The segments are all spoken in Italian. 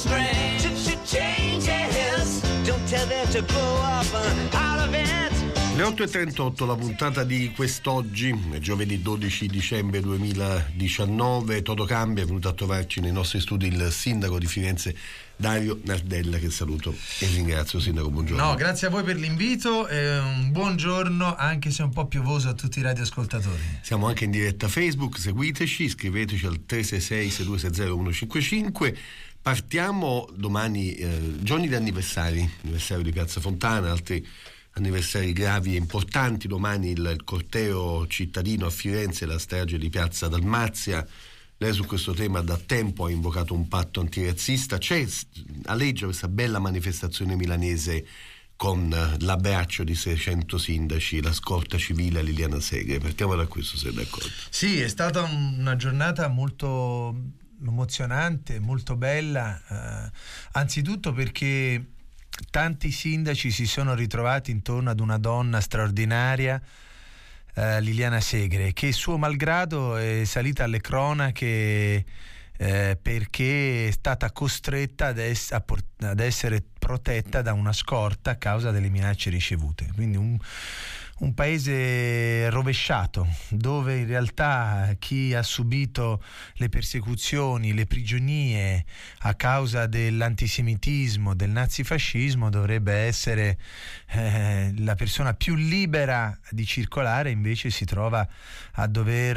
strange changes. Don't tell them to grow up out of it. Le 8.38, la puntata di quest'oggi, è giovedì 12 dicembre 2019. Toto cambia, è venuto a trovarci nei nostri studi il sindaco di Firenze, Dario Nardella, che saluto e ringrazio. Sindaco, buongiorno. No, grazie a voi per l'invito e un buongiorno, anche se un po' piovoso, a tutti i radioascoltatori. Siamo anche in diretta Facebook, seguiteci, scriveteci al 366-6260-155. Partiamo domani, giorni di anniversario di Piazza Fontana, altri anniversari gravi e importanti. Domani il corteo cittadino a Firenze, la strage di Piazza Dalmazia. Lei su questo tema da tempo ha invocato un patto antirazzista. C'è, aleggia questa bella manifestazione milanese con l'abbraccio di 600 sindaci, la scorta civile a Liliana Segre. Partiamo da questo, se è d'accordo. Sì, è stata una giornata molto emozionante, molto bella, anzitutto perché tanti sindaci si sono ritrovati intorno ad una donna straordinaria, Liliana Segre, che suo malgrado è salita alle cronache perché è stata costretta ad essere protetta da una scorta a causa delle minacce ricevute. Quindi un paese rovesciato, dove in realtà chi ha subito le persecuzioni, le prigionie a causa dell'antisemitismo, del nazifascismo, dovrebbe essere la persona più libera di circolare, invece si trova a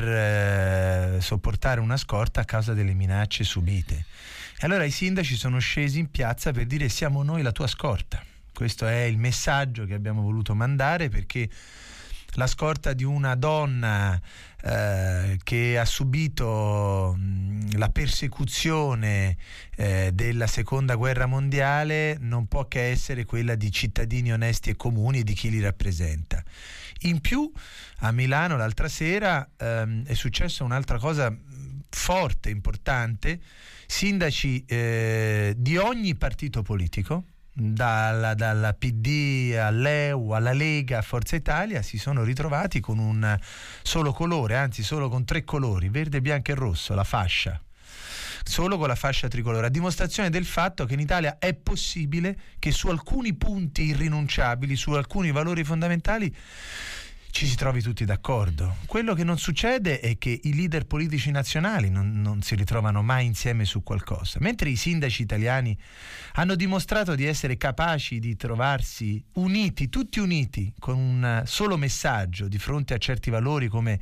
dover sopportare una scorta a causa delle minacce subite. E allora i sindaci sono scesi in piazza per dire: siamo noi la tua scorta. Questo è il messaggio che abbiamo voluto mandare, perché la scorta di una donna che ha subito la persecuzione della seconda guerra mondiale non può che essere quella di cittadini onesti e comuni e di chi li rappresenta. In più, a Milano l'altra sera è successa un'altra cosa forte, importante. Sindaci di ogni partito politico, dalla PD all'EU, alla Lega, a Forza Italia, si sono ritrovati con un solo colore, anzi solo con 3 colori, verde, bianco e rosso, la fascia, solo con la fascia tricolore, a dimostrazione del fatto che in Italia è possibile che su alcuni punti irrinunciabili, su alcuni valori fondamentali, ci si trovi tutti d'accordo. Quello che non succede è che i leader politici nazionali non si ritrovano mai insieme su qualcosa, mentre i sindaci italiani hanno dimostrato di essere capaci di trovarsi uniti, tutti uniti, con un solo messaggio di fronte a certi valori come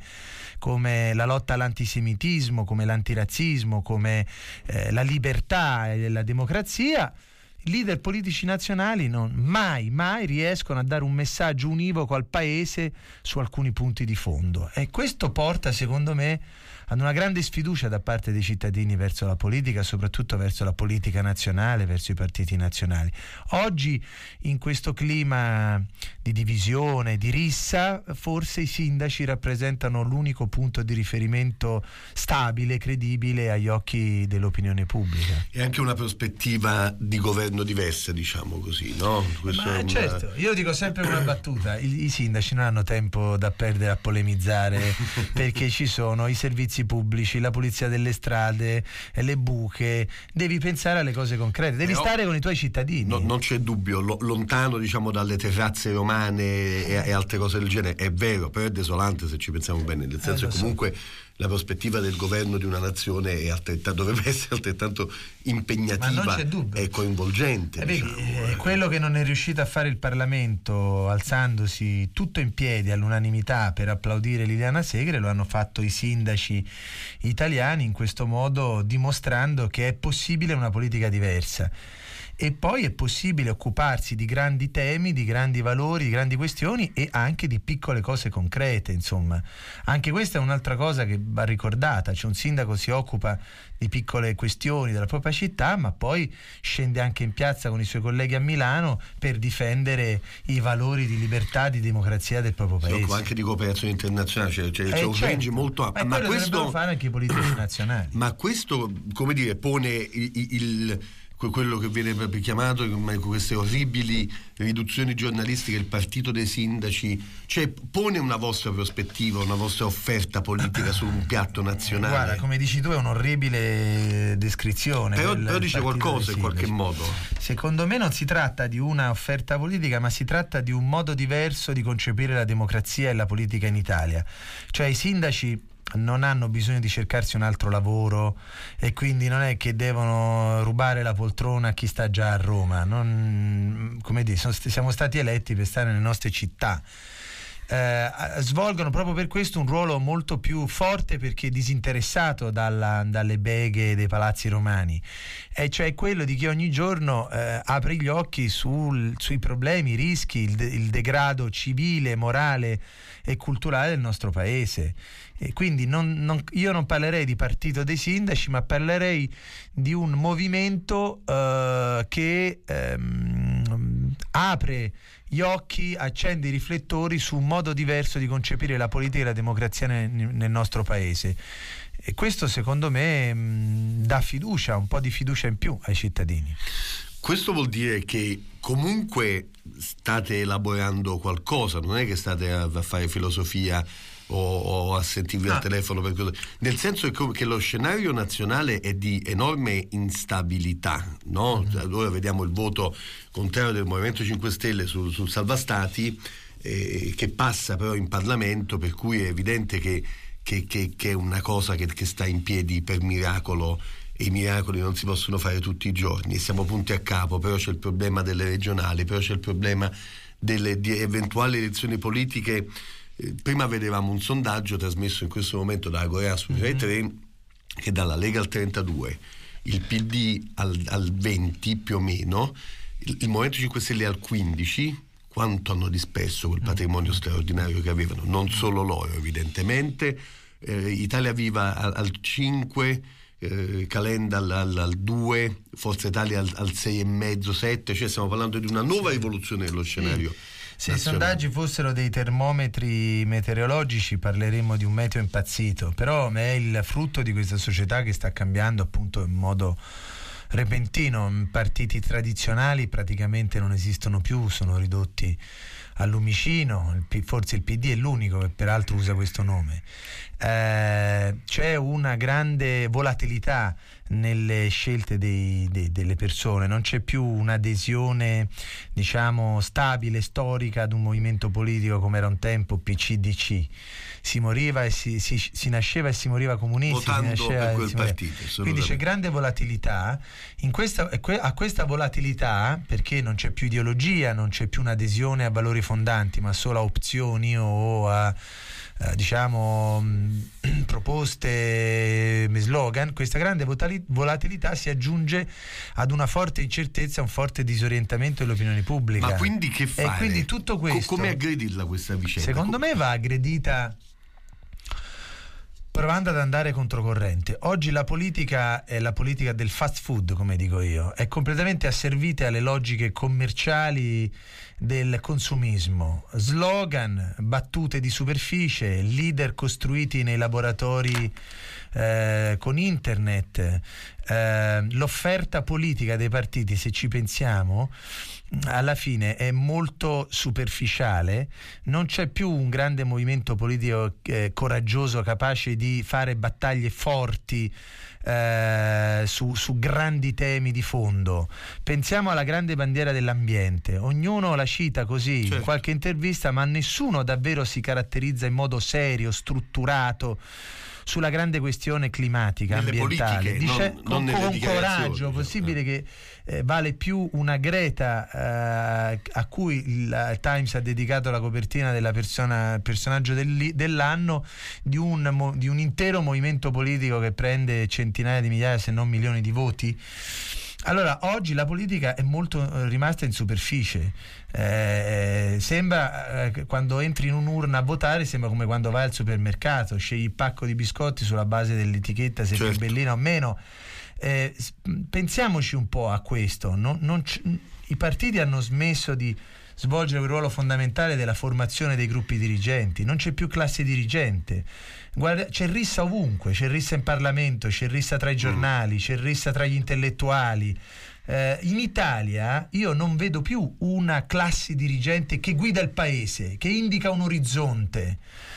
la lotta all'antisemitismo, come l'antirazzismo, come la libertà e la democrazia. I leader politici nazionali mai riescono a dare un messaggio univoco al paese su alcuni punti di fondo, e questo porta, secondo me, ad una grande sfiducia da parte dei cittadini verso la politica, soprattutto verso la politica nazionale, verso i partiti nazionali. Oggi, in questo clima di divisione, di rissa, forse i sindaci rappresentano l'unico punto di riferimento stabile, credibile agli occhi dell'opinione pubblica. E anche una prospettiva di governo diversa, diciamo così, no? Certo, io dico sempre una battuta: i sindaci non hanno tempo da perdere a polemizzare perché ci sono i servizi pubblici, la pulizia delle strade, le buche. Devi pensare alle cose concrete, devi stare con i tuoi cittadini. Non c'è dubbio, lontano, diciamo, dalle terrazze romane e altre cose del genere, è vero, però è desolante se ci pensiamo bene, nel senso che comunque la prospettiva del governo di una nazione dovrebbe essere altrettanto impegnativa e coinvolgente. Vedi, quello che non è riuscito a fare il Parlamento, alzandosi tutto in piedi all'unanimità per applaudire Liliana Segre, lo hanno fatto i sindaci italiani, in questo modo dimostrando che è possibile una politica diversa. E poi è possibile occuparsi di grandi temi, di grandi valori, di grandi questioni e anche di piccole cose concrete, insomma. Anche questa è un'altra cosa che va ricordata: cioè un sindaco si occupa di piccole questioni della propria città, ma poi scende anche in piazza con i suoi colleghi a Milano per difendere i valori di libertà, di democrazia del proprio paese. Si occupa anche di cooperazione internazionale, c'è un range molto ampio. Ma questo dovrebbero fare anche i politici nazionali. Ma questo, come dire, pone quello che viene proprio chiamato queste orribili riduzioni giornalistiche, il partito dei sindaci, cioè pone una vostra prospettiva, una vostra offerta politica su un piatto nazionale. Guarda, come dici tu, è un'orribile descrizione. Però dice qualcosa in qualche modo. Secondo me non si tratta di una offerta politica, ma si tratta di un modo diverso di concepire la democrazia e la politica in Italia. Cioè i sindaci non hanno bisogno di cercarsi un altro lavoro e quindi non è che devono rubare la poltrona a chi sta già a Roma. Come dire, siamo stati eletti per stare nelle nostre città. Svolgono proprio per questo un ruolo molto più forte, perché disinteressato dalle beghe dei palazzi romani, e cioè quello di chi ogni giorno apre gli occhi sui problemi, i rischi, il degrado civile, morale e culturale del nostro paese. E quindi io non parlerei di partito dei sindaci, ma parlerei di un movimento che apre gli occhi, accende i riflettori su un modo diverso di concepire la politica e la democrazia nel nostro paese. E questo secondo me dà fiducia, un po' di fiducia in più ai cittadini. Questo vuol dire che comunque state elaborando qualcosa, non è che state a fare filosofia o a sentirvi al telefono, nel senso che lo scenario nazionale è di enorme instabilità, no? Allora vediamo il voto contrario del Movimento 5 Stelle sul Salva-Stati, che passa però in Parlamento, per cui è evidente che è una cosa che sta in piedi per miracolo, e i miracoli non si possono fare tutti i giorni, e siamo punti a capo. Però c'è il problema delle regionali, però c'è il problema di eventuali elezioni politiche. Prima vedevamo un sondaggio trasmesso in questo momento da Agora su Rai 3, che dalla Lega al 32, il PD al 20 più o meno, il Movimento 5 Stelle al 15. Quanto hanno disperso quel patrimonio straordinario che avevano, non solo loro evidentemente. Italia Viva al 5, Calenda al 2, Forza Italia al 6,5, 7, cioè stiamo parlando di una nuova rivoluzione dello scenario. Se i sondaggi fossero dei termometri meteorologici parleremmo di un meteo impazzito, però è il frutto di questa società che sta cambiando appunto in modo repentino. Partiti tradizionali praticamente non esistono più, sono ridotti al lumicino, forse il PD è l'unico che peraltro usa questo nome. C'è una grande volatilità nelle scelte delle persone, non c'è più un'adesione diciamo stabile, storica ad un movimento politico come era un tempo PC-DC. Si moriva e si nasceva e si moriva comunisti, votando si nasceva per quel partito. Quindi c'è grande volatilità a questa volatilità, perché non c'è più ideologia, non c'è più un'adesione a valori fondanti, ma solo a opzioni o a diciamo proposte, slogan. Questa grande volatilità si aggiunge ad una forte incertezza, un forte disorientamento dell'opinione pubblica. Ma quindi che fare? E quindi tutto questo, come aggredirla questa vicenda? Secondo me va aggredita provando ad andare controcorrente. Oggi la politica è la politica del fast food, come dico io, è completamente asservita alle logiche commerciali del consumismo. Slogan, battute di superficie, leader costruiti nei laboratori con internet, l'offerta politica dei partiti, se ci pensiamo, alla fine è molto superficiale. Non c'è più un grande movimento politico coraggioso, capace di fare battaglie forti su grandi temi di fondo. Pensiamo alla grande bandiera dell'ambiente, ognuno la cita così, certo, in qualche intervista, ma nessuno davvero si caratterizza in modo serio, strutturato sulla grande questione climatica, nelle ambientale, politiche, con coraggio, possibile che vale più una Greta a cui il Times ha dedicato la copertina della personaggio dell'anno, di un intero movimento politico che prende centinaia di migliaia se non milioni di voti. Allora, oggi la politica è molto rimasta in superficie. Sembra quando entri in un'urna a votare, sembra come quando vai al supermercato, scegli il pacco di biscotti sulla base dell'etichetta, se certo, è bellina o meno. Pensiamoci un po' a questo. I partiti hanno smesso di svolgere un ruolo fondamentale della formazione dei gruppi dirigenti, non c'è più classe dirigente. Guarda, c'è rissa ovunque, c'è rissa in Parlamento, c'è rissa tra i giornali, c'è rissa tra gli intellettuali. In Italia io non vedo più una classe dirigente che guida il paese, che indica un orizzonte.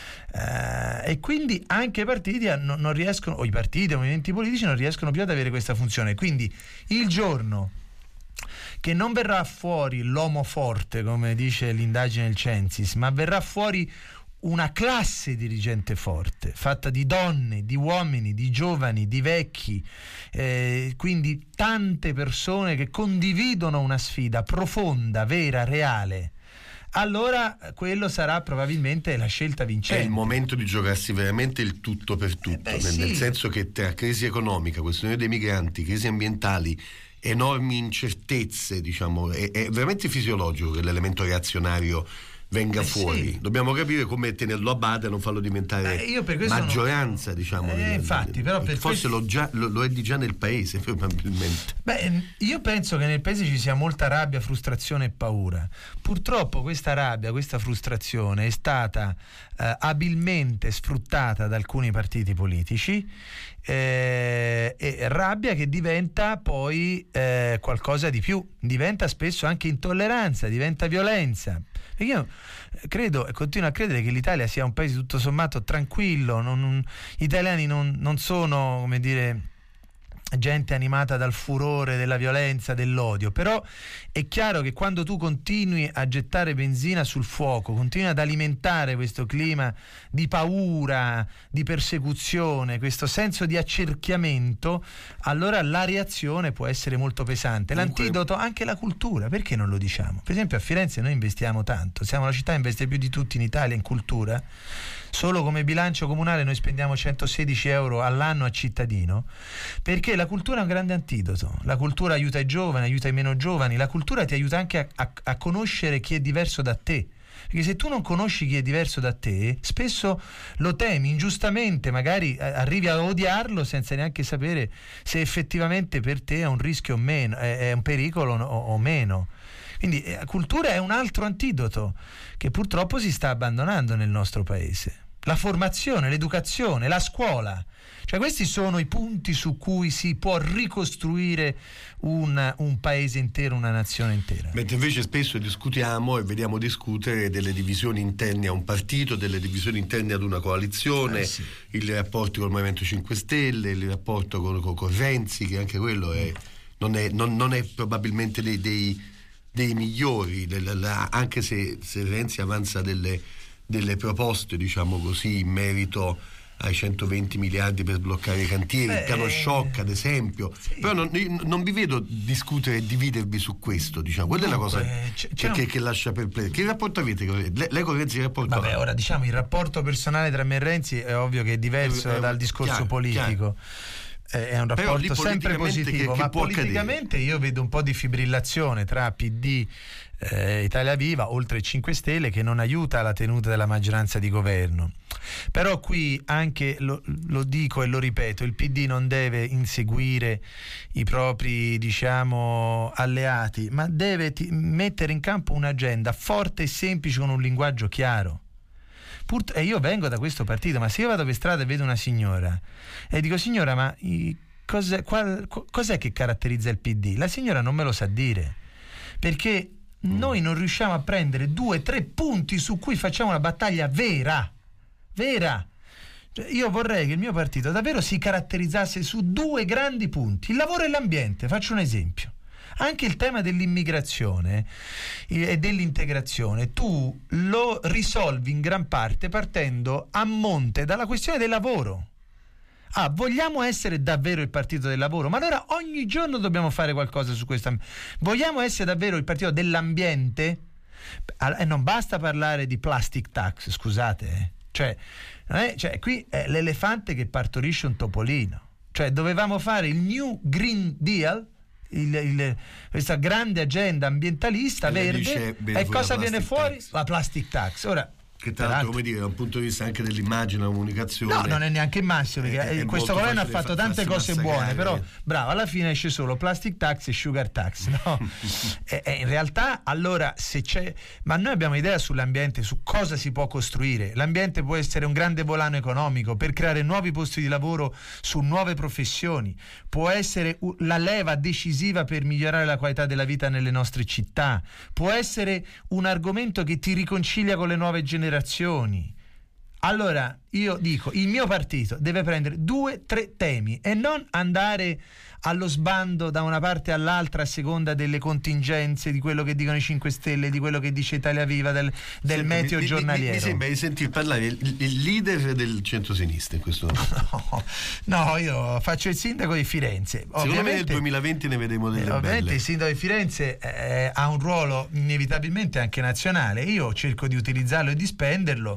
E quindi anche i partiti non riescono, o i partiti o i movimenti politici non riescono più ad avere questa funzione. Quindi il giorno che non verrà fuori l'uomo forte, come dice l'indagine del Censis, ma verrà fuori una classe dirigente forte, fatta di donne, di uomini, di giovani, di vecchi, quindi tante persone che condividono una sfida profonda, vera, reale, allora quello sarà probabilmente la scelta vincente. È il momento di giocarsi veramente il tutto per tutto, nel senso che tra crisi economica, questione dei migranti, crisi ambientali, enormi incertezze, diciamo, è veramente fisiologico che l'elemento reazionario venga fuori. Dobbiamo capire come tenerlo a bada e non farlo diventare maggioranza, diciamo. Infatti, però forse lo è di già nel paese, probabilmente. Io penso che nel paese ci sia molta rabbia, frustrazione e paura. Purtroppo questa rabbia, questa frustrazione è stata abilmente sfruttata da alcuni partiti politici, e rabbia che diventa poi qualcosa di più, diventa spesso anche intolleranza, diventa violenza. Perché io credo e continuo a credere che l'Italia sia un paese tutto sommato tranquillo, gli italiani non sono, come dire, gente animata dal furore della violenza, dell'odio, però è chiaro che quando tu continui a gettare benzina sul fuoco, continui ad alimentare questo clima di paura, di persecuzione, questo senso di accerchiamento, allora la reazione può essere molto pesante. L'antidoto anche la cultura, perché non lo diciamo? Per esempio a Firenze noi investiamo tanto, siamo la città che investe più di tutti in Italia in cultura. Solo come bilancio comunale noi spendiamo 116 euro all'anno a cittadino, perché la cultura è un grande antidoto. La cultura aiuta i giovani, aiuta i meno giovani, la cultura ti aiuta anche a conoscere chi è diverso da te. Perché se tu non conosci chi è diverso da te, spesso lo temi ingiustamente, magari arrivi a odiarlo senza neanche sapere se effettivamente per te è un rischio o meno, è un pericolo o meno. Quindi la cultura è un altro antidoto che purtroppo si sta abbandonando nel nostro paese. La formazione, l'educazione, la scuola, cioè questi sono i punti su cui si può ricostruire un paese intero, una nazione intera. Mentre invece spesso discutiamo e vediamo discutere delle divisioni interne a un partito, delle divisioni interne ad una coalizione, i rapporti col Movimento 5 Stelle, il rapporto con Renzi, che anche quello non è probabilmente dei migliori, anche se Renzi avanza delle proposte, diciamo così, in merito ai 120 miliardi per sbloccare i cantieri, il piano shock ad esempio, però non vi vedo discutere e dividervi su questo, diciamo. Quella è la cosa che lascia perplesso. Che rapporto avete? Lei con Renzi che rapporto ha? Ora diciamo il rapporto personale tra me e Renzi è ovvio che è diverso dal discorso politico. È un rapporto sempre positivo, ma politicamente io vedo un po' di fibrillazione tra PD, Italia Viva, oltre i 5 Stelle, che non aiuta la tenuta della maggioranza di governo. Però qui anche lo dico e lo ripeto, il PD non deve inseguire i propri, diciamo, alleati, ma deve mettere in campo un'agenda forte e semplice con un linguaggio chiaro. E io vengo da questo partito, ma se io vado per strada e vedo una signora e dico: signora, ma cos'è che caratterizza il PD? La signora non me lo sa dire, perché noi non riusciamo a prendere 2-3 punti su cui facciamo una battaglia vera. Cioè, io vorrei che il mio partito davvero si caratterizzasse su 2 grandi punti: il lavoro e l'ambiente. Faccio un esempio. Anche il tema dell'immigrazione e dell'integrazione tu lo risolvi in gran parte partendo a monte dalla questione del lavoro. Vogliamo essere davvero il partito del lavoro? Ma allora ogni giorno dobbiamo fare qualcosa su questo. Vogliamo essere davvero il partito dell'ambiente? Non basta parlare di plastic tax, scusate. Cioè qui è l'elefante che partorisce un topolino. Cioè dovevamo fare il New Green Deal, questa grande agenda ambientalista verde, e cosa viene fuori? La plastic tax. Ora Che tra l'altro, come dire, da un punto di vista anche dell'immagine, della comunicazione. No, non è neanche il massimo, perché questo governo ha fatto tante cose buone, però bravo, alla fine esce solo plastic tax e sugar tax, no? In realtà, allora, se c'è, ma noi abbiamo idea sull'ambiente, su cosa si può costruire. L'ambiente può essere un grande volano economico per creare nuovi posti di lavoro su nuove professioni, può essere la leva decisiva per migliorare la qualità della vita nelle nostre città, può essere un argomento che ti riconcilia con le nuove generazioni. Allora io dico, il mio partito deve prendere 2-3 temi e non andare allo sbando da una parte all'altra a seconda delle contingenze, di quello che dicono i 5 Stelle, di quello che dice Italia Viva, del meteo giornaliero. Mi sembra di sentir parlare il leader del centro-sinistra in questo momento. No, io faccio il sindaco di Firenze. Secondo me nel 2020 ne vedremo delle ovviamente belle. Il sindaco di Firenze ha un ruolo inevitabilmente anche nazionale. Io cerco di utilizzarlo e di spenderlo,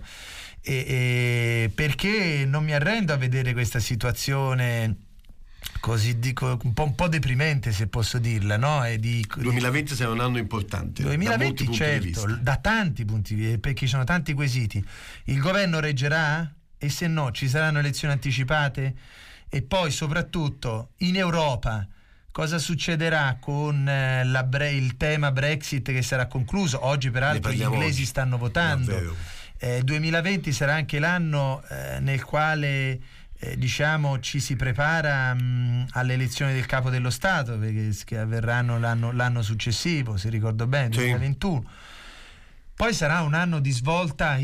perché non mi arrendo a vedere questa situazione così, dico, un po' deprimente, se posso dirla, no? 2020 sarà un anno importante. 2020 certo, da tanti punti di vista, perché ci sono tanti quesiti. Il governo reggerà? E se no, ci saranno elezioni anticipate? E poi soprattutto in Europa cosa succederà con il tema Brexit, che sarà concluso? Oggi peraltro gli inglesi stanno votando. 2020 sarà anche l'anno nel quale ci si prepara alle elezioni del capo dello Stato, perché che avverranno l'anno successivo, se ricordo bene, 2021. Sì. Poi sarà un anno di svolta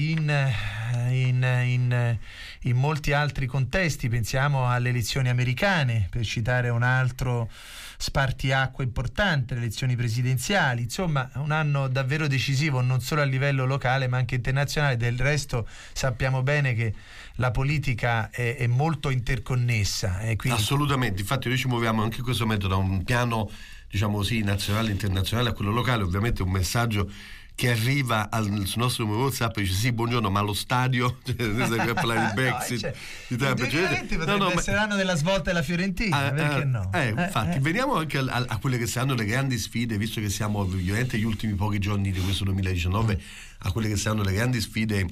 in molti altri contesti. Pensiamo alle elezioni americane, per citare un altro spartiacque importante, le elezioni presidenziali. Insomma, un anno davvero decisivo, non solo a livello locale ma anche internazionale. Del resto sappiamo bene che la politica è molto interconnessa. Quindi... Assolutamente, infatti noi ci muoviamo anche in questo momento da un piano, diciamo così, nazionale, internazionale a quello locale. Ovviamente un messaggio che arriva sul nostro numero WhatsApp e dice: sì, buongiorno, ma allo stadio a parlare di Brexit, di Trump, potrebbe essere l'anno della svolta della Fiorentina, perché no? Infatti veniamo anche a quelle che saranno le grandi sfide, visto che siamo ovviamente gli ultimi pochi giorni di questo 2019, a quelle che saranno le grandi sfide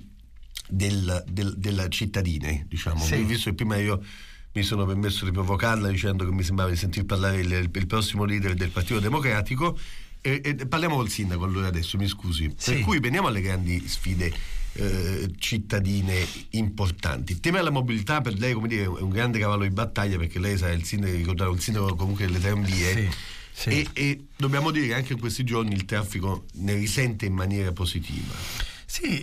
della cittadine, diciamo. Sì. Visto che prima io mi sono permesso di provocarla dicendo che mi sembrava di sentir parlare il prossimo leader del Partito Democratico. E parliamo col sindaco allora adesso, mi scusi. Sì. Per cui veniamo alle grandi sfide cittadine importanti. Il tema della mobilità per lei, come dire, è un grande cavallo di battaglia, perché lei sa, il sindaco comunque delle tramvie. Sì. E dobbiamo dire che anche in questi giorni il traffico ne risente in maniera positiva. Sì,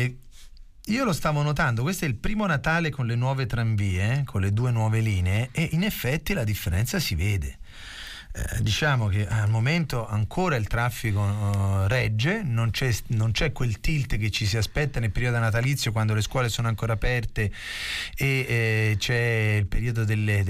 io lo stavo notando, questo è il primo Natale con le nuove tramvie, con le 2 nuove linee, e in effetti la differenza si vede. Diciamo che al momento ancora il traffico regge, non c'è quel tilt che ci si aspetta nel periodo natalizio, quando le scuole sono ancora aperte e c'è il periodo delle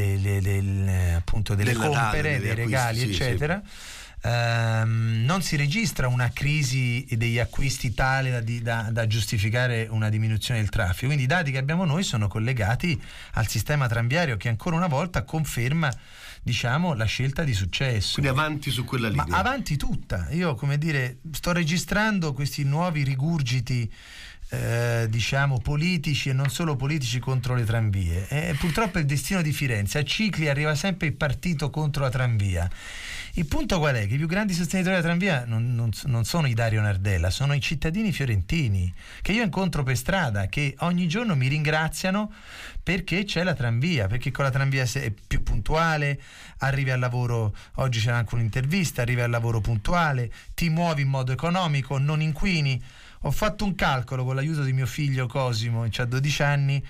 compere, dei regali, eccetera. Sì. Non si registra una crisi degli acquisti tale da giustificare una diminuzione del traffico, quindi i dati che abbiamo noi sono collegati al sistema tranviario, che ancora una volta conferma, diciamo, la scelta di successo. Quindi avanti su quella linea. Ma avanti tutta. Io, come dire, sto registrando questi nuovi rigurgiti diciamo politici e non solo politici contro le tramvie. Purtroppo è il destino di Firenze. A cicli arriva sempre il partito contro la tramvia. Il punto qual è? Che i più grandi sostenitori della tramvia non sono i Dario Nardella, sono i cittadini fiorentini che io incontro per strada, che ogni giorno mi ringraziano perché c'è la tramvia, perché con la tramvia sei più puntuale, arrivi al lavoro, oggi c'era anche un'intervista, arrivi al lavoro puntuale, ti muovi in modo economico, non inquini. Ho fatto un calcolo con l'aiuto di mio figlio Cosimo, che ha 12 anni,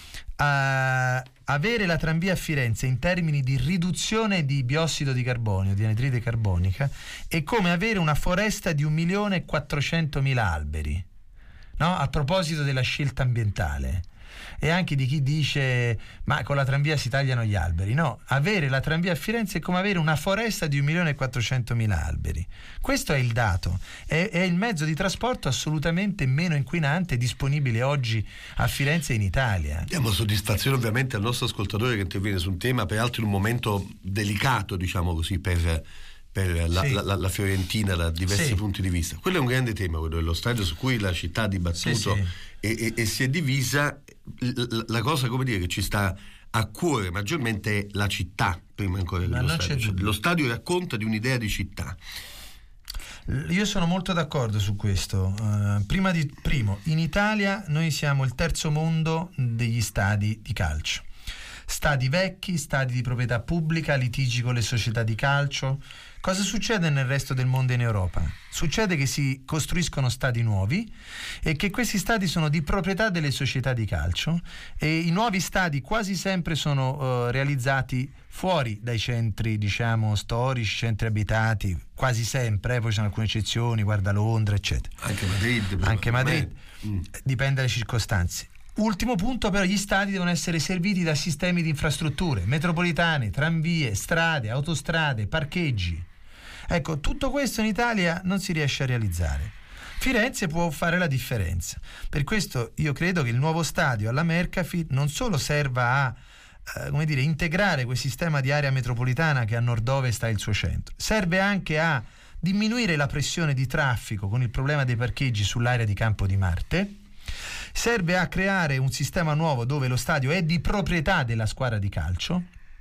avere la tramvia a Firenze in termini di riduzione di biossido di carbonio, di anidride carbonica, è come avere una foresta di 1.400.000 alberi, no? A proposito della scelta ambientale e anche di chi dice ma con la tramvia si tagliano gli alberi. No, avere la tramvia a Firenze è come avere una foresta di 1.400.000 alberi. Questo è il dato, è il mezzo di trasporto assolutamente meno inquinante disponibile oggi a Firenze e in Italia. Diamo soddisfazione ovviamente al nostro ascoltatore che interviene su un tema peraltro in un momento delicato, diciamo così, per per la Fiorentina da diversi punti di vista. Quello è un grande tema, quello dello stadio su cui la città ha dibattuto e si è divisa. La cosa, come dire, che ci sta a cuore maggiormente è la città, prima ancora dello stadio. Lo stadio racconta di un'idea di città. Io sono molto d'accordo su questo. Primo, in Italia noi siamo il terzo mondo degli stadi di calcio. Stadi vecchi, stadi di proprietà pubblica, litigi con le società di calcio. Cosa succede nel resto del mondo e in Europa? Succede che si costruiscono stadi nuovi e che questi stadi sono di proprietà delle società di calcio, e i nuovi stadi quasi sempre sono realizzati fuori dai centri, diciamo, storici, centri abitati, quasi sempre, poi ci sono alcune eccezioni, guarda Londra, eccetera. Anche Madrid. Dipende dalle circostanze. Ultimo punto, però, gli stadi devono essere serviti da sistemi di infrastrutture, metropolitane, tranvie, strade, autostrade, parcheggi. Ecco, tutto questo in Italia non si riesce a realizzare. Firenze può fare la differenza. Per questo io credo che il nuovo stadio alla Mercafil non solo serva a integrare quel sistema di area metropolitana che a nord-ovest ha il suo centro, serve anche a diminuire la pressione di traffico con il problema dei parcheggi sull'area di Campo di Marte, serve a creare un sistema nuovo dove lo stadio è di proprietà della squadra di calcio.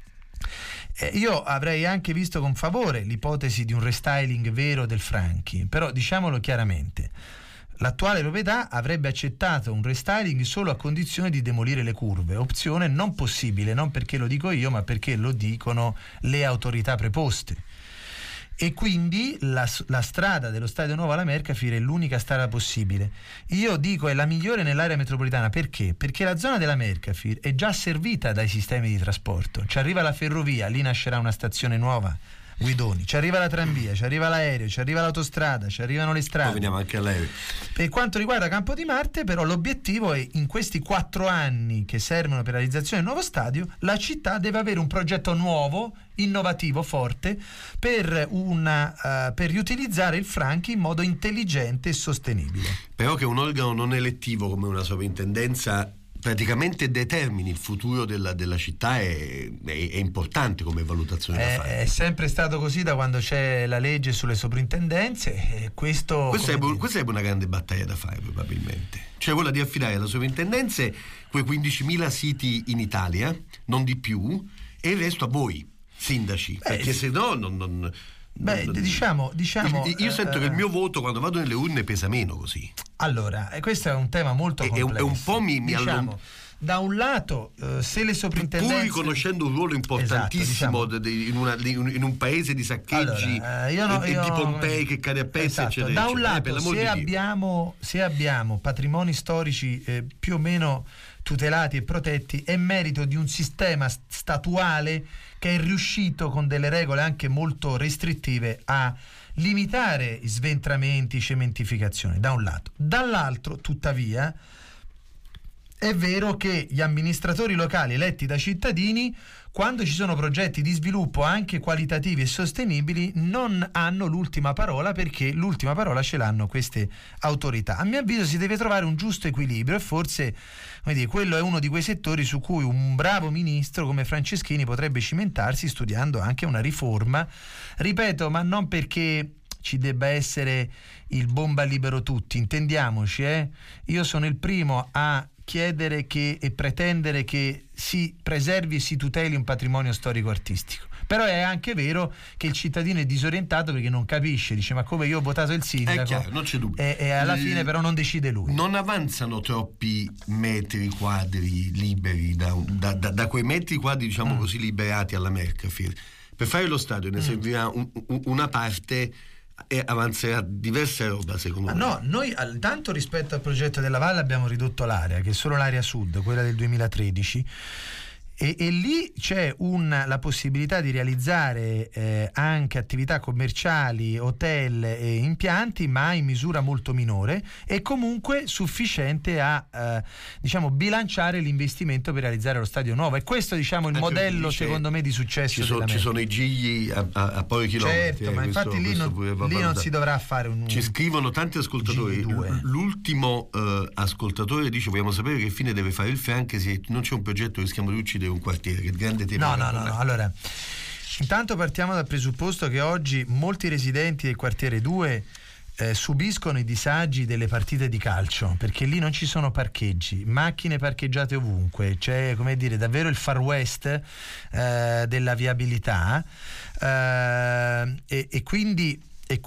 Io avrei anche visto con favore l'ipotesi di un restyling vero del Franchi, però diciamolo chiaramente, l'attuale proprietà avrebbe accettato un restyling solo a condizione di demolire le curve, opzione non possibile, non perché lo dico io, ma perché lo dicono le autorità preposte. E quindi la strada dello stadio nuovo alla Mercafil è l'unica strada possibile. Io dico è la migliore nell'area metropolitana. Perché? Perché la zona della Mercafil è già servita dai sistemi di trasporto. Ci arriva la ferrovia, lì nascerà una stazione nuova, Guidoni, ci arriva la tranvia, ci arriva l'aereo, ci arriva l'autostrada, ci arrivano le strade. Poi veniamo anche all'aereo. Per quanto riguarda Campo di Marte, però, l'obiettivo è, in questi 4 anni che servono per la realizzazione del nuovo stadio, la città deve avere un progetto nuovo, innovativo, forte, per riutilizzare il Franchi in modo intelligente e sostenibile. Però che un organo non elettivo come una sovrintendenza praticamente determini il futuro della città è importante come valutazione da fare. È sempre stato così da quando c'è la legge sulle soprintendenze. Questa è una grande battaglia da fare, probabilmente, cioè quella di affidare alle soprintendenze quei 15.000 siti in Italia, non di più, e il resto a voi sindaci, perché se no non diciamo io sento che il mio voto quando vado nelle urne pesa meno così. Allora, questo è un tema molto complesso. È un po' da un lato, se le soprintendenze, pur riconoscendo un ruolo importantissimo in un paese di saccheggi di Pompei che cade a pezzi, eccetera, da un lato, se abbiamo patrimoni storici più o meno tutelati e protetti, è merito di un sistema statuale che è riuscito con delle regole anche molto restrittive a limitare sventramenti, cementificazioni, da un lato. Dall'altro, tuttavia, è vero che gli amministratori locali eletti da cittadini, quando ci sono progetti di sviluppo anche qualitativi e sostenibili, non hanno l'ultima parola, perché l'ultima parola ce l'hanno queste autorità. A mio avviso si deve trovare un giusto equilibrio, e forse quello è uno di quei settori su cui un bravo ministro come Franceschini potrebbe cimentarsi, studiando anche una riforma, ripeto, ma non perché ci debba essere il bomba libero tutti, intendiamoci, io sono il primo a chiedere e pretendere che si preservi e si tuteli un patrimonio storico-artistico, però è anche vero che il cittadino è disorientato perché non capisce, dice ma come, io ho votato il sindaco, è chiaro, non c'è dubbio, e alla fine però non decide lui. Non avanzano troppi metri quadri liberi da quei metri quadri, diciamo così, liberati alla Mercafil. Per fare lo stadio ne servirà una parte e avanzerà diversa roba, secondo me. No, noi tanto rispetto al progetto della Valle abbiamo ridotto l'area, che è solo l'area sud, quella del 2013, e lì c'è la possibilità di realizzare anche attività commerciali, hotel e impianti, ma in misura molto minore e comunque sufficiente a bilanciare l'investimento per realizzare lo stadio nuovo. E questo il modello secondo me di successo ci sono i gigli a pochi chilometri. Certo, ma infatti lì non si dovrà fare ci scrivono tanti ascoltatori. L'ultimo ascoltatore dice: vogliamo sapere che fine deve fare il Franchi se non c'è un progetto, rischiamo di uccidere un quartiere, che è il grande tema. No. Allora, Intanto partiamo dal presupposto che oggi molti residenti del quartiere 2 subiscono i disagi delle partite di calcio, perché lì non ci sono parcheggi, macchine parcheggiate ovunque, c'è, come dire, davvero il Far West della viabilità, e quindi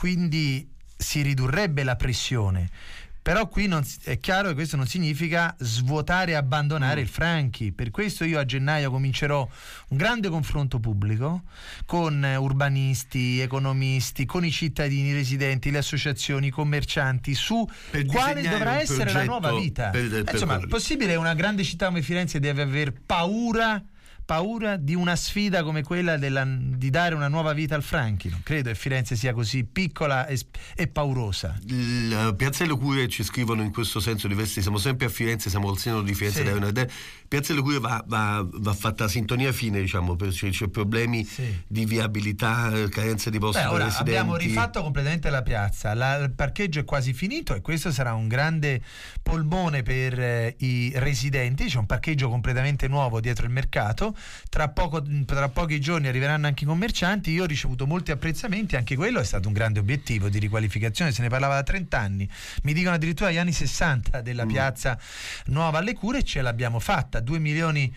si ridurrebbe la pressione. Però qui è chiaro che questo non significa svuotare e abbandonare il Franchi. Per questo io a gennaio comincerò un grande confronto pubblico con urbanisti, economisti, con i cittadini residenti, le associazioni, i commercianti, su quale dovrà essere la nuova vita. Insomma, è possibile una grande città come Firenze deve aver paura di una sfida come quella di dare una nuova vita al Franchi? Non credo che Firenze sia così piccola e paurosa. Piazza delle Cure ci scrivono in questo senso diversi, siamo sempre a Firenze, siamo al seno di Firenze. Sì. Piazza delle Cure va fatta sintonia fine, diciamo, perché c'è problemi di viabilità, carenza di posti per residenti. Abbiamo rifatto completamente la piazza, il parcheggio è quasi finito e questo sarà un grande polmone per i residenti. C'è un parcheggio completamente nuovo dietro il mercato. Tra pochi giorni arriveranno anche i commercianti. Io ho ricevuto molti apprezzamenti, anche quello è stato un grande obiettivo di riqualificazione, se ne parlava da 30 anni, mi dicono addirittura gli anni 60 della piazza nuova alle Cure, e ce l'abbiamo fatta. 3 milioni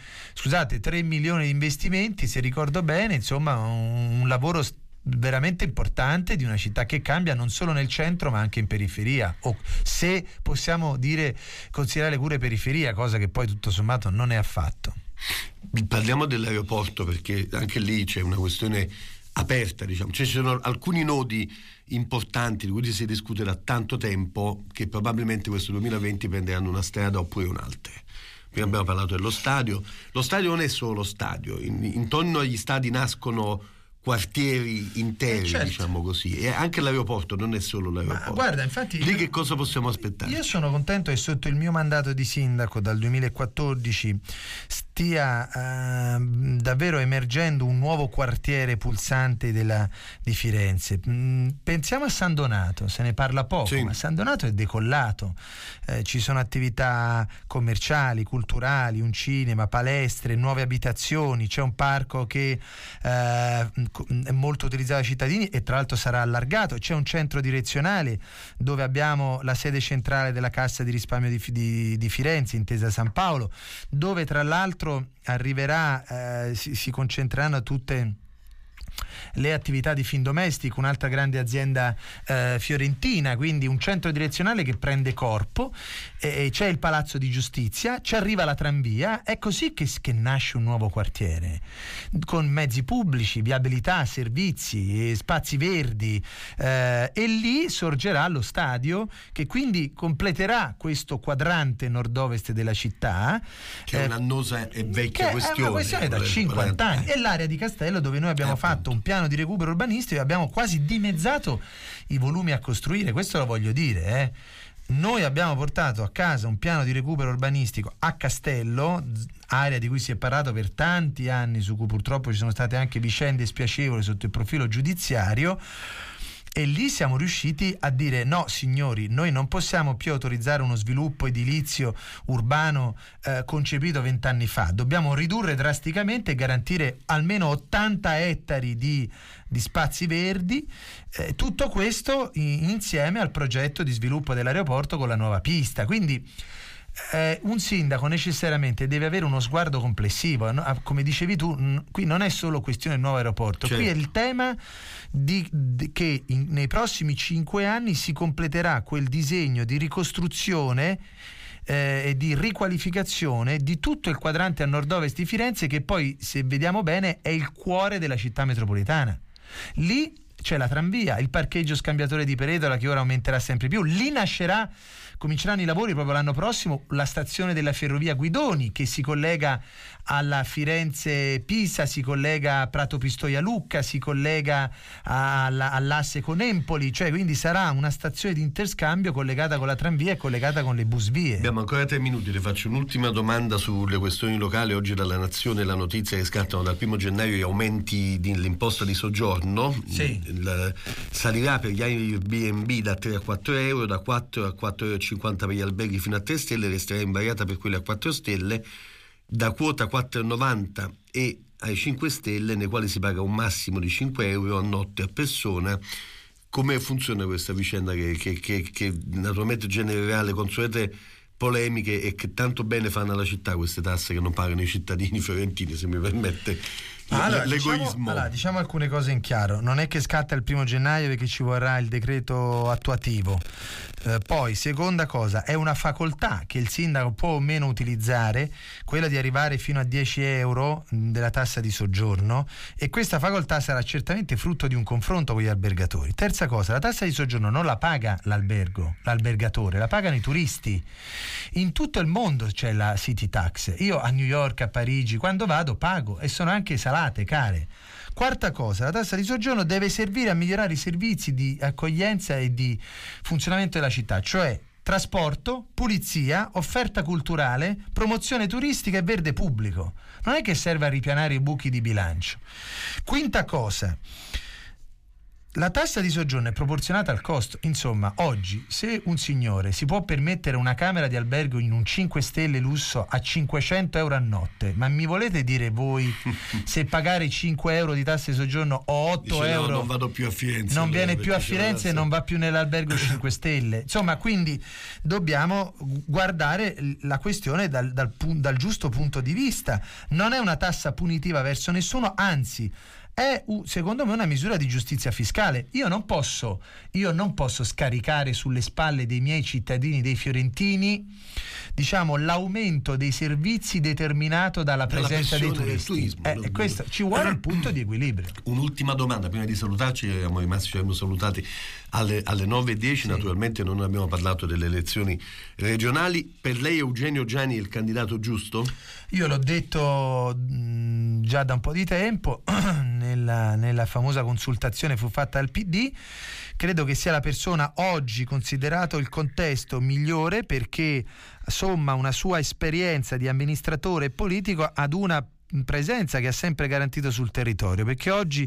di investimenti, se ricordo bene, insomma un lavoro veramente importante di una città che cambia non solo nel centro ma anche in periferia, o se possiamo considerare le Cure periferia, cosa che poi tutto sommato non è affatto. Parliamo dell'aeroporto, perché anche lì c'è una questione aperta, diciamo. Ci sono alcuni nodi importanti di cui si discute da tanto tempo, che probabilmente questo 2020 prenderanno una strada oppure un'altra. Prima abbiamo parlato dello stadio. Lo stadio non è solo lo stadio, intorno agli stadi nascono quartieri interi, certo, diciamo così, e anche l'aeroporto non è solo l'aeroporto. Ma guarda, infatti, lì che cosa possiamo aspettare? Io sono contento che sotto il mio mandato di sindaco dal 2014 stia davvero emergendo un nuovo quartiere pulsante di Firenze. Pensiamo a San Donato, se ne parla poco, sì, ma San Donato è decollato, ci sono attività commerciali, culturali, un cinema, palestre, nuove abitazioni, c'è un parco che è molto utilizzato dai cittadini e tra l'altro sarà allargato, c'è un centro direzionale dove abbiamo la sede centrale della Cassa di risparmio di Firenze, Intesa San Paolo, dove tra l'altro arriverà, si concentreranno tutte le attività di Findomestic, un'altra grande azienda fiorentina, quindi un centro direzionale che prende corpo, c'è il Palazzo di Giustizia, ci arriva la tranvia. È così che nasce un nuovo quartiere, con mezzi pubblici, viabilità, servizi, spazi verdi, e lì sorgerà lo stadio, che quindi completerà questo quadrante nord-ovest della città, che è un'annosa e vecchia questione. È una questione da 50 anni. E l'area di Castello, dove noi abbiamo fatto un piano di recupero urbanistico e abbiamo quasi dimezzato i volumi a costruire. Questo lo voglio dire, Noi abbiamo portato a casa un piano di recupero urbanistico a Castello, area di cui si è parlato per tanti anni, su cui purtroppo ci sono state anche vicende spiacevoli sotto il profilo giudiziario, e lì siamo riusciti a dire: no signori, noi non possiamo più autorizzare uno sviluppo edilizio urbano concepito 20 anni fa, dobbiamo ridurre drasticamente e garantire almeno 80 ettari di spazi verdi, tutto questo insieme al progetto di sviluppo dell'aeroporto con la nuova pista. Quindi un sindaco necessariamente deve avere uno sguardo complessivo, no? Come dicevi tu, qui non è solo questione del nuovo aeroporto, certo, qui è il tema che nei prossimi 5 anni si completerà quel disegno di ricostruzione e di riqualificazione di tutto il quadrante a nord-ovest di Firenze, che poi, se vediamo bene, è il cuore della città metropolitana. Lì c'è la tranvia, il parcheggio scambiatore di Peretola, che ora aumenterà sempre più. Lì cominceranno i lavori proprio l'anno prossimo, la stazione della ferrovia Guidoni, che si collega alla Firenze-Pisa, si collega a Prato Pistoia Lucca, si collega all'asse con Empoli, cioè quindi sarà una stazione di interscambio collegata con la tranvia e collegata con le busvie. Abbiamo ancora 3 minuti, le faccio un'ultima domanda sulle questioni locali. Oggi dalla Nazione la notizia che scattano dal 1 gennaio gli aumenti dell'imposta di soggiorno. Sì. Salirà per gli Airbnb da 3 a 4 euro, da 4 a 4,50 per gli alberghi fino a 3 stelle, resterà invariata per quelli a 4 stelle, da quota 4,90 e ai 5 Stelle, nei quali si paga un massimo di 5 euro a notte a persona. Come funziona questa vicenda che naturalmente genererà le consuete polemiche e che tanto bene fanno alla città queste tasse che non pagano i cittadini fiorentini, se mi permette l'egoismo? Diciamo alcune cose in chiaro. Non è che scatta il 1 gennaio perché ci vorrà il decreto attuativo. Poi, seconda cosa, è una facoltà che il sindaco può o meno utilizzare, quella di arrivare fino a 10 euro della tassa di soggiorno, e questa facoltà sarà certamente frutto di un confronto con gli albergatori. Terza cosa, la tassa di soggiorno non la paga l'albergatore, la pagano i turisti. In tutto il mondo c'è la city tax. Io a New York, a Parigi, quando vado pago, e sono anche salate, care. Quarta cosa, la tassa di soggiorno deve servire a migliorare i servizi di accoglienza e di funzionamento della città, cioè trasporto, pulizia, offerta culturale, promozione turistica e verde pubblico. Non è che serve a ripianare i buchi di bilancio. Quinta cosa, la tassa di soggiorno è proporzionata al costo. Insomma, oggi, se un signore si può permettere una camera di albergo in un 5 stelle lusso a 500 euro a notte, ma mi volete dire voi se pagare 5 euro di tassa di soggiorno o 8 Dice, euro no, non vado più a Firenze, non viene più a Firenze e non va più nell'albergo 5 stelle? Insomma, quindi dobbiamo guardare la questione dal giusto punto di vista. Non è una tassa punitiva verso nessuno, anzi è secondo me una misura di giustizia fiscale. Io non posso scaricare sulle spalle dei miei cittadini, dei fiorentini, diciamo, l'aumento dei servizi determinato dalla presenza dei turisti. Questo ci vuole un punto di equilibrio. Un'ultima domanda prima di salutarci, ci abbiamo salutati alle 9:10. Sì. Naturalmente non abbiamo parlato delle elezioni regionali. Per lei Eugenio Giani è il candidato giusto? Io l'ho detto già da un po' di tempo, nella famosa consultazione fu fatta al PD. Credo che sia la persona oggi, considerato il contesto, migliore, perché somma una sua esperienza di amministratore e politico ad una presenza che ha sempre garantito sul territorio, perché oggi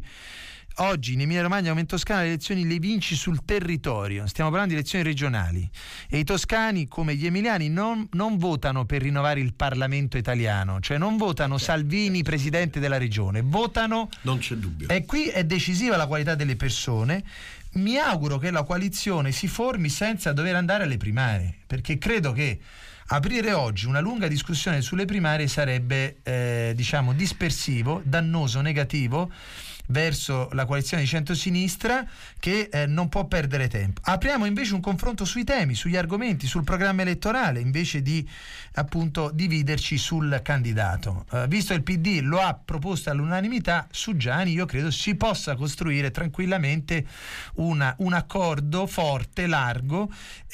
in Emilia Romagna, Aumento Toscana, le elezioni le vinci sul territorio. Stiamo parlando di elezioni regionali e i toscani, come gli emiliani, non votano per rinnovare il Parlamento italiano, cioè non votano Salvini presidente della regione, votano, non c'è dubbio, e qui è decisiva la qualità delle persone. Mi auguro che la coalizione si formi senza dover andare alle primarie, perché credo che aprire oggi una lunga discussione sulle primarie sarebbe dispersivo, dannoso, negativo verso la coalizione di centrosinistra, che non può perdere tempo. Apriamo invece un confronto sui temi, sugli argomenti, sul programma elettorale, invece di appunto dividerci sul candidato. Visto il PD lo ha proposto all'unanimità, su Giani io credo si possa costruire tranquillamente un accordo forte, largo,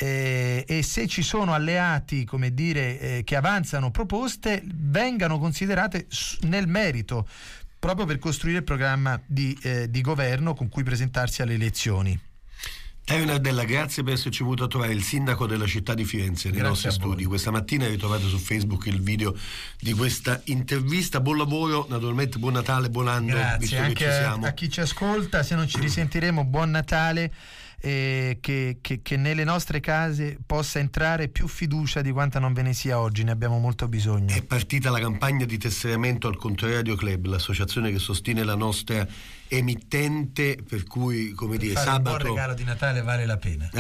e se ci sono alleati, come dire, che avanzano proposte, vengano considerate nel merito, proprio per costruire il programma di governo con cui presentarsi alle elezioni. Teo Nardella, grazie per esserci venuto a trovare, il sindaco della città di Firenze, nei nostri studi. Questa mattina ritrovate su Facebook il video di questa intervista. Buon lavoro, naturalmente buon Natale, buon anno. Grazie anche che ci siamo. A chi ci ascolta, se non ci risentiremo, buon Natale. Che nelle nostre case possa entrare più fiducia di quanta non ve ne sia oggi, ne abbiamo molto bisogno. È partita la campagna di tesseramento al Controradio Club, l'associazione che sostiene la nostra emittente, per cui, come dire, fare sabato un buon regalo di Natale vale la pena.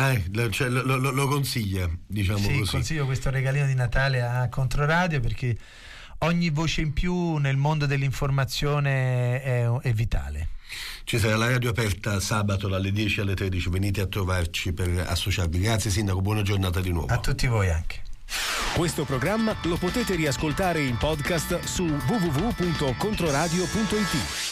Lo consiglia, diciamo sì, così. Consiglio questo regalino di Natale a Controradio, perché ogni voce in più nel mondo dell'informazione è vitale. Ci sarà la radio aperta sabato dalle 10 alle 13, venite a trovarci per associarvi. Grazie sindaco, buona giornata di nuovo. A tutti voi anche. Questo programma lo potete riascoltare in podcast su www.controradio.it.